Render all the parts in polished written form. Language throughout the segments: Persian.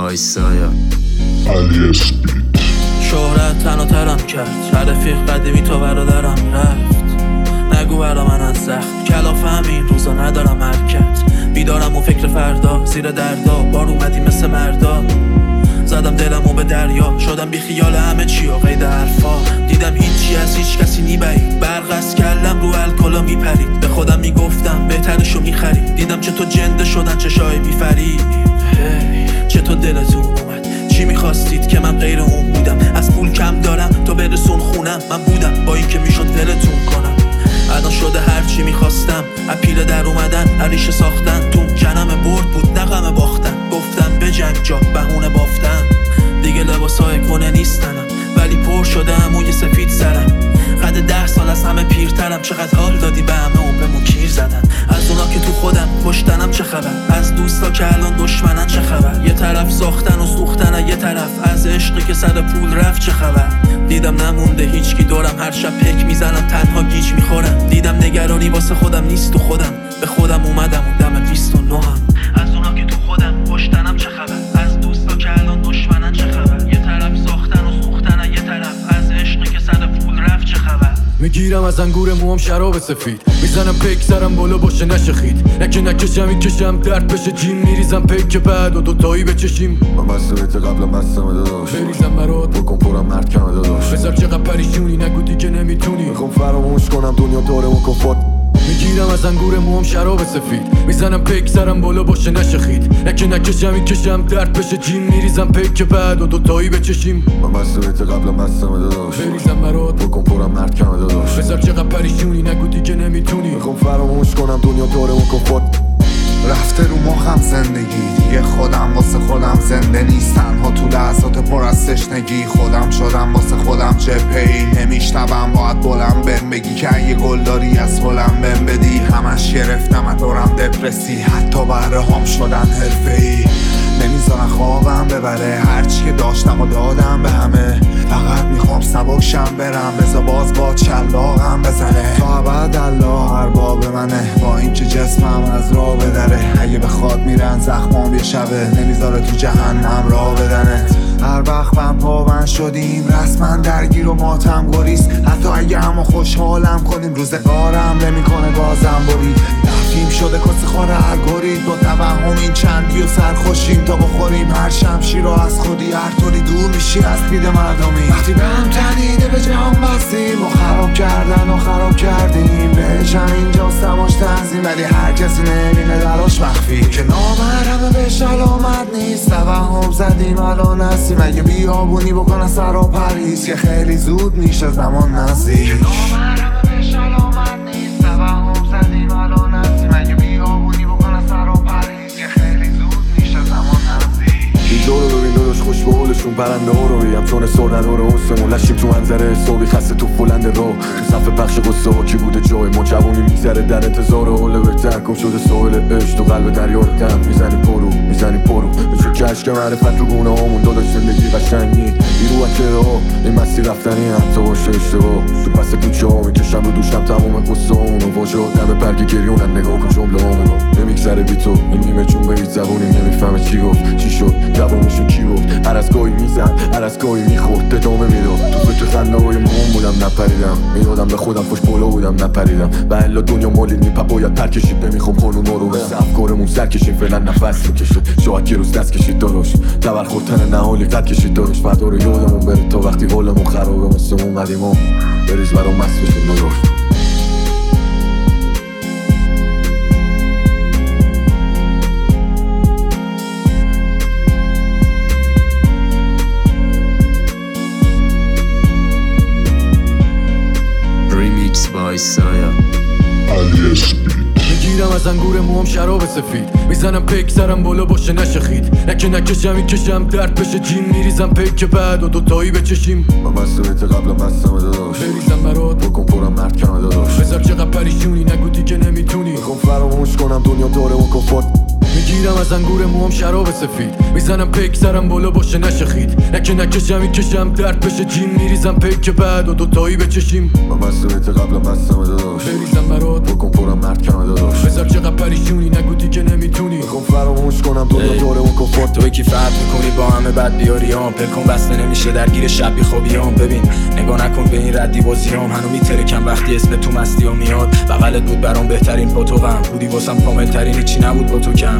وایسایا علی اسپید. شهرت تن و ترم کرد، رفیق قدیمی تو برادرم رفت. نگو برا من از زخم کلافه این روزا ندارم حرکت. بیدارم و فکر فردا زیر دردا، بار اومدی مثل مردا. زدم دلمو به دریا، شدم بی خیال همه چی و قید حرفا. دیدم هیچی از هیچ کسی نیبرید، برق از کلم رو الکلا میپرید. به خودم میگفتم بهترشو میخرید، دیدم چه تو جنده شدن چشای بیفرید. چه تو دلتون اومد، چی میخواستید که من غیر اون بودم؟ از پول کم دارم تو برسون خونم، من بودم با این که میشد ولتون کنم. الان شده هر چی میخواستم، اپیل در اومدن عریش ساختن. تو کنم برد بود نقم باختن، گفتم به جنگ جا بهونه بافتن. دیگه لباسای کنه نیستنم، ولی پر شده عموی سفید سرم. قد 10 سال از همه پیرترم، چقدر حال دادی به همه عمرمو کیر زدن. از اونا که تو خودم پشتنم چه خبر، از دوستا که الان دشمنن چه خبر. یه طرف ساختن و سوختن، یه طرف از عشقی که سر پول رفت چه خبر. دیدم نمونده هیچکی دورم، هر شب پک میزنم تنها گیج میخورم. دیدم نگرانی واسه خودم نیست و خودم به خودم اومدم و دم 29 هم. از اونا که تو خودم پشتنم چه خبر، از دوستا که الان دشمنن چه خبر. یه طرف ساختن و سوختن، یه طرف از عشقی که سر پول رفت چه خبر. میگیرم از انگور موام شراب سفید، میزنم پیک سرم بالا باشه نشه خید. نکه نکشم میکشم درد بشه جیم، میریزم پیک بعد و دوتایی بچشیم. من مسئولیت قبل مستم داداش، بریزم برات بکن پرم مرد کم داداش. بذار چقدر پریشونی نگو دیگه نمیتونی. میخوام فراموش کنم دنیا داره و کفات. میگیرم از انگور موام شراب سفید، میزنم پیک سرم بالا باشه نشه خید. نکه نکشم میکشم درد بشه جیم، میریزم پیک بعد و دوتایی بچشیم. من مسئولیت قبل مستم داداش، بریزم برات بکن پرم مرد کم داداش. بذار چقدر پریشونی نگو دیگه نمیتونی. میخوام فراموش کنم دنیا داره و کفات. رفته رو مخم زندگی دیگه، خودم واسه خودم زنده نیست. تنها تو لحظات پر از تشنگی، خودم شدم واسه خودم جبهه‌ای. نمیشنوم باید بلند بهم بگی که یه گل داری از بلند بهم بدی. همش گرفتم دورم دپرسی، حتی برهام شدن حرفه‌ای. نمیذارن خوابم ببره، هرچی که داشتم و دادم به همه. فقط میخوام سبکشم برم، بذار باز با چلاقم بزنه. تا ابد الله ارباب منه، با اینکه جسمم از راه بدره. اگه بخواد میرن زخمام یه شبه، نمیذاره تو جهنم راه بدنت. هر وقت من پابند شدیم رسما درگیر و ماتم گریز. حتی اگه همو خوشحالم کنیم، روزگارم نمیکنه گازم برید. دفیم شده کسی خواره هر گرید، با توهم این چندی و سرخوشیم تا بخوریم هر شمشیر رو از خودی. هر طوری دور میشی از دید مردمی، وقتی به هم تنیده به جهان بستیم و خراب کردن و خراب کردیم. بهشم اینجاست تماش تنظیم، ولی هر کسی نمیبینه دراش مخفی. که نامرمه بهش علامت نیست، توهم زدیم الان هستیم. اگه بیابونی بکنه سر و پریز، که خیلی زود میشه زمان نزدیک. که نامرمه بهش علامت نیست، توهم زدیم الان هستیم. اگه بیابونی بکنه سر و پریز، که خیلی زود میشه زمان نزدیک. اینجا رو ببین داداش، خوش به حالشون پرنده ها رو بیم. چون سردن ها رو حسمون لشیم تو منظره صبحی خسته تو فلند رو. تو صف پخش قصه ها کی بوده جای ما، جوونی میگذره در انتظار حال بهتر. گم شده ساحل عشق تو قلب دریا رو دم میزنیم پرو میزنیم پرو. به چه کشک معرفت رو گونه هامون داداش، زندگی قشنگی بیرو از چهره ها. این مسیر رفتنی حتی باشه اشتباه. تو پس کوچه ها میکشم رو دوشم تمام قصه هامون و واژه‌ها دم برگ گریونن. نگاه کن جمله هامون نمیگذره بی تو. این نیمه چون به هیچ زبونی نمیفهمه چی گفت چی شد جوابشون کی گفت. هر از گاهی میزد هر از گاهی میخورد ادامه میداد. تو فکر خنده های مهم بودم نپریدم، میدادم به خودم خوش بالا بودم نپریدم. و الا دنیا مالی نیپا باید پر کشید. نمیخوام قانونا رو به افکارمون سر کشیم، فعلا نفس میکشه. شاید یه روز دست کشید داداش، تبر خودتن نهالی قد کشید داداش. فردا رو یادمون بره تا وقتی حالمون خرابه مثلمون قدیما. بریز برام مست بشید داداش. وایسایا علی اسپید. میگیرم از انگور موام شراب سفید، میزنم پیک سرم بالا باشه نشه خید. نکه نکشم میکشم درد بشه جیم، میریزم پیک بعد و دوتایی بچشیم. من مسئولیت قبل مستم داداش، بریزم برات بکن پرم مرد کم داداش. بذار چقدر پریشونی نگو دیگه نمیتونی. میخوام فراموش کنم دنیا داره و کفات. میگیرم از انگور موام شراب سفید، میزنم پیک سرم بالا باشه نشه خید. نکه نکشم میکشم درد بشه جیم، میریزم پیک بعد و دوتایی بچشیم. من مسئولیت قبل مستم داداش، بریزم برات بکن پرم مرد کم داداش. بذار چقدر پریشونی نگو دیگه نمیتونی. میخوام فراموش کنم دنیا داره اون کفر. تو یکی فرق میکنی با همه بد بیاریام، پلکن بسته نمیشه درگیر شب بی خوابیام. ببین نگاه نکن به این ردی بازیام، هنو میترکم وقتی اسم تو مستی ها میاد. بغلت بود برام بهترین پاتوقم، بودی واسم کامل ترین، هیچی نبود با تو کم.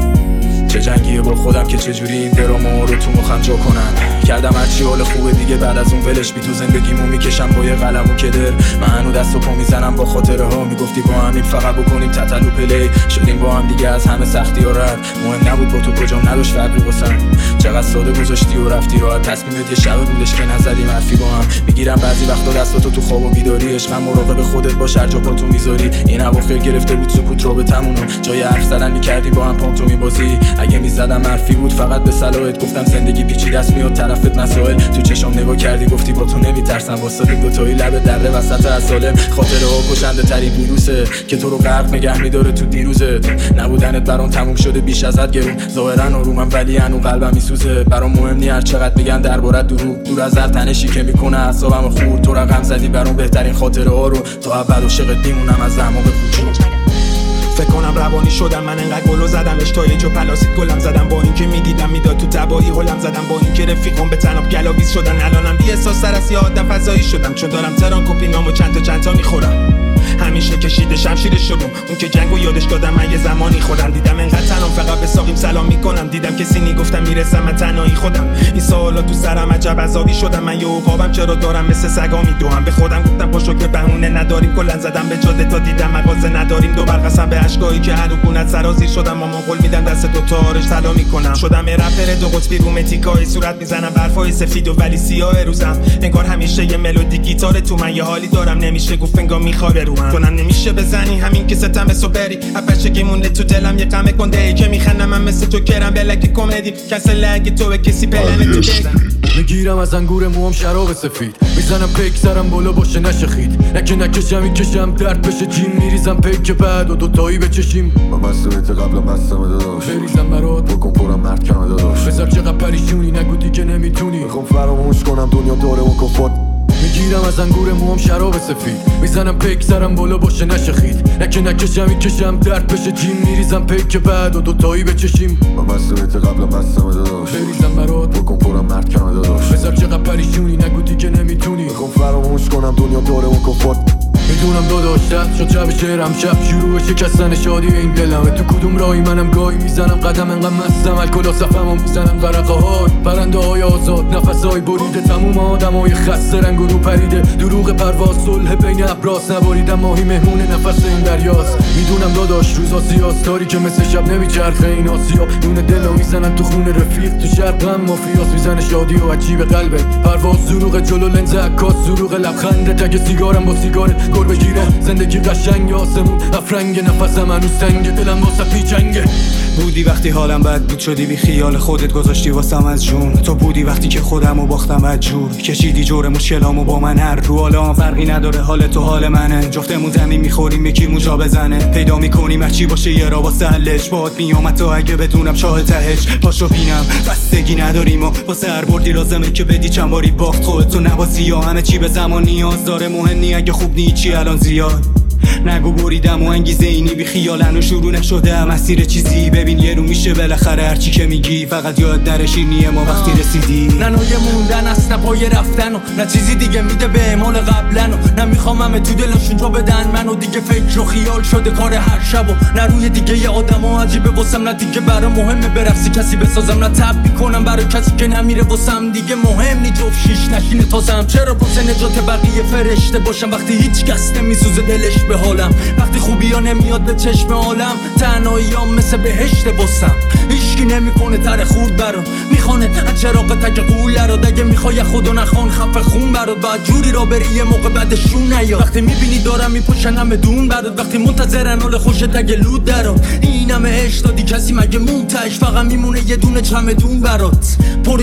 چه جنگیه با خودم که چجوری این درامو رو تو مخم جا کنم. کردم هرچی حال خوبه دیگه بعد از اون ولش بی، تو زندگیمو میکشم با یه قلم و کدر. من هنو دست و پا میزنم با خاطره ها، میگفتی با همین فقط بکنیم تتلو پلی. شدیم با هم دیگه از همه سختی ها رد، مهم نبود با تو کجام نداشت فرقی واسم. چقدر ساده گذاشتی و رفتی راحت، تصمیمت یه شب بودش که نزدیم حرفی با هم. میگیرم بعضی وقتا دستاتو تو خواب و بیداری، عشقم مراقب خودت باش هر جا پاتو میذاری. این اواخر گرفته بود سکوت رابطمونو، جای حرف زدن میکردی با هم پام تو میبازی. اگه میزدم حرفی بود فقط به صلاحت، گفتم زندگی پیچیده است میاد طرفت مسائل. تو چشام نگاه کردی گفتی با تو نمیترسم، واسه دوتایی لب دره وسط اسالم. خاطره ها کشنده ترین ویروسه که تو رو غرق نگه میداره تو دیروزت. نبودنت برام تموم شده بیش ازت گرون، ظاهرا آرومم ولی هنوز قلبم میسوزه. برام مهم نی هر چقدر میگن دربارت دروغ، دور از هر تنشی که میکنه اعصابم خورد. تو رقم زدی برام بهترین خاطره ها رو، تا اول عاشقت میمونم از زمان به کوچو. فکر کنم روانی شدم من، انقدر گلو زدمش تا یه جو پلاسید گلم زدم. با اینکه میدیدم میداد تو تبایی هلم زدم، با اینکه رفیقم به تناب گلاویز شدن. الانم بی احساس سر از یه آدم فضایی شدم، چون دارم تران کپینامو چند تا میخورم. همیشه کشیده شمشیر شدم، اون که جنگو یادش دادم. من یه زمانی خودم دیدم انقدر تنام فقط به ساقیم سلام میکنم. دیدم کسی نگفتم میرسم من تنهایی خودم. این سوالا تو سرم عجب عذابی شدم. من یه عقابم چرا دارم مثل سگا میدوام. به خودم گفتم با شکر بهونه نداریم، کلا زدم به جاده تا دیدم مغازه نداریم. دو برقصم به اشکایی که هر گونت سرازیر شدم. مامان قول میدم دست دو تا آرش طلا میکنم. شدم رپر دو قطبی رو متیکای صورت میزنم، برفای سفید و ولی سیاه روزم. انگار همیشه یه ملودی گیتار تو من، یه حالی دارم نمیشه گفت انگار میخواره رو من. تو نمیشه بزنی همین که ستم سو بری، بچگی مونده تو دلم یه غم کنده ای که میخندم من مثل تو کرم بلک کمدی. کسل اگه تو به کسی پلن تو بگی. میگیرم از انگور موام شراب سفید، میزنم پیک سرم بالا باشه نشه خید. نکشم میکشم درد بشه جیم، میریزم پیک بعد و دوتایی بچشیم. من مسئولیت قبل مستم داداش، بریزم برات بکن پرم مرد کم داداش. بذار چقدر پریشونی نگو دیگه نمیتونی. میخوام فراموش کنم دنیا داره اون کفر. میگیرم از انگور موام شراب سفید، میزنم پیک سرم بالا باشه نشه خید. نکشم میکشم درد بشه جیم، میریزم پیک بعد و دوتایی بچشیم. من مسئولیت قبل مستم داداش، بریزم برات بکن پرم مرد کم داداش. بذار چقدر پریشونی نگو دیگه نمیتونی. میخوام فراموش کنم دنیا داره اون کفر. میدونم داداش شد شب شعرم، شب شروع شکستن شادی این دلمه. تو کدوم راهی منم گاهی میزنم قدم، انقدر مستم الکل و صفمو میزنم غرقه های. پرنده های آزاد نفسای بریده، تموم آدمای خسته رنگ و رو پریده. دروغ پرواز صلح بین ابراس، نباریدم ماهی مهمون نفس این دریاست. میدونم داداش روزا سیاست داری که مثل شب نمیچرخه این آسیا. نون دلو میزنن تو خون رفیق، تو شرق هم مافیاس میزنه شادی و عجیب قلبه. پرواز دروغ جلو لنز عکاس، دروغ لبخنده تگ سیگارم با سیگارت گل بگیره. زندگی قشنگ آسمون افرنگ، نفسم هنوز سنگه، دلم واسه پیچنگه. بودی وقتی حالم بد بود، شدی بی خیال خودت گذاشتی واسم از جون. تو بودی وقتی که خودمو باختم از جور، کشیدی جور مشکلامو با من. هر رو حالا فرقی نداره، حال تو حال منه. جفتمون زمین میخوریم یکی موجا بزنه. پیدا میکنیم هرچی باشه یه را واسه حلش. باهات میام تا اگه بدونم شاه تهش. پاشو بینم بستگی نداریم و واسه هر بردی لازمه که بدی چند باری باخت. خودتو نبازی یا همه چی به زمان نیاز داره. مهم نی اگه خوب نی چی الان زیاد. نگو بریدم و انگیزه اینی بی خیالن و شروع نشده مسیر چیزی. ببین یه رو میشه بالاخره هرچی که میگی، فقط یاد در شیرینی ما وقتی رسیدی. نه نوع موندن است نه پای رفتن و نه چیزی دیگه میده به اعمال قبلن و نه میخوام همه تو دلشون جا بدن منو. دیگه فکر و خیال شده کار هر شب و نه روی دیگه ی آدم ها عجیبه واسم. نه دیگه برا مهمه برفسی کسی بسازم، نه تب میکنم برای کسی که نمیره واسم. دیگه مهم نی جفت شیش نشینه تازم. چرا واسه نجات بقیه فرشته باشم وقتی هیچ کس نمیسوزه دلش به حالم. وقتی خوبی ها نمیاد به چشم عالم، تنهاییام مثل بهشت واسم. هیچکی نمیکنه تر خورد برام، میخوانه از چراغ تک قوله رو. دگه میخوای خودو نخوان خفه خون برات، بعد جوری را بری یه موقع بعدشون نیا. وقتی میبینی دارم میپوشنم بدون برات، وقتی منتظرن حال خوشت اگه لود درات. اینم عشق دادی کسی مگه مونتش، فقط میمونه یه دونه چمدون برات. پر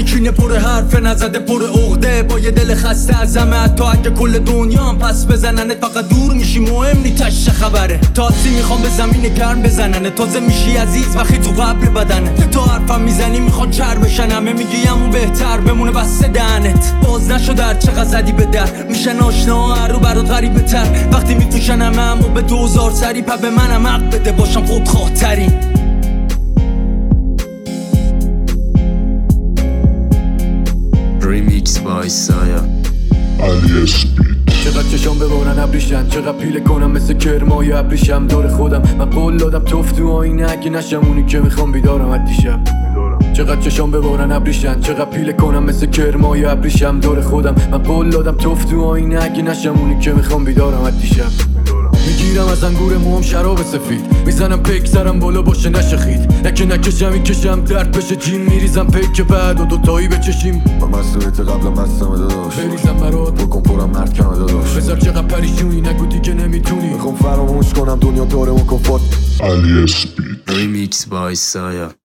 پر کینه پر حرف نزده پر عقده با یه دل خسته از همه حتی اگه کل دنیا هم پس بزننه فقط دور میشی مهم نیتش چه خبره تاسی میخوام به زمین گرم بزننه تازه میشی عزیز وقتی تو قبر بدنه تا حرفم میزنی میخواد چر بشن همه میگی همون بهتر بمونه بسته دهنت باز نشد در چقدر زدی به در میشن آشنا هر رو برات غریبه تر وقتی میفروشن همه همو به 2000 سری پا به منم حق بده باشم خودخواه ترین Remix by Saya علی اسپید چقدر چشام ببارن ابریشن چقدر پیله کنم مثل کرمای ابریشم دور خودم من قول دادم توف تو آینه اگه نشم اونی که میخوام بیدارم از دیشب چقدر چشام ببارن ابریشن چقدر پیله کنم مثل کرمای ابریشم دور خودم من قول دادم توف تو آینه اگه نشم اونی که میخوام بیدارم از دیشب میگیرم از انگور موام شراب سفید میزنم پیک سرم بالا باشه نشه خید نکه نکشم این کشم درد بشه جین میریزم پیک بعد و دوتایی بچشیم من مسئولیت قبلم بستم داداش بریزم برات بکن پرم مرد کمه داداش بذار چقدر پریشونی نگو دیگه نمیتونی میخوام فراموش کنم دنیا داره اون کفات علی اسپید Remix by Saya